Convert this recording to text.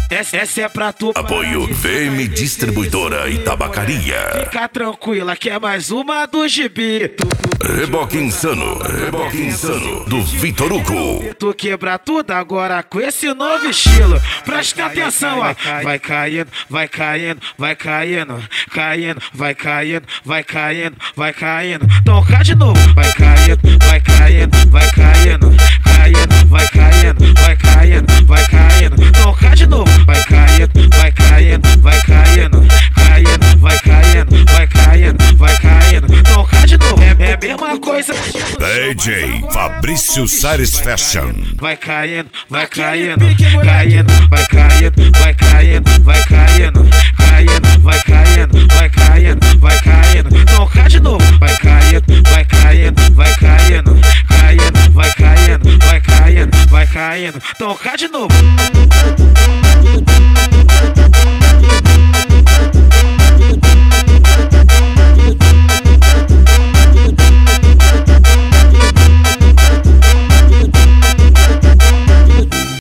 Essa é pra tu. Apoio VM Distribuidora e Tabacaria. Fica tranquila que é mais uma do gibi. Reboque Insano do Vitor Hugo. Tu quebra tudo agora com esse novo estilo. Presta atenção, ó. Vai caindo, vai caindo, vai caindo, caindo, vai caindo, vai caindo, vai caindo. Toca de novo. Vai caindo, vai caindo, vai caindo, caindo, vai caindo, vai caindo, vai caindo. Toca de novo. Vai caindo, vai caindo, vai caindo, caindo, vai caindo, vai caindo, vai caindo. Toca de novo. É a mesma coisa. DJ Fabrício Sares Fashion. Vai caindo, vai caindo, caindo, vai caindo.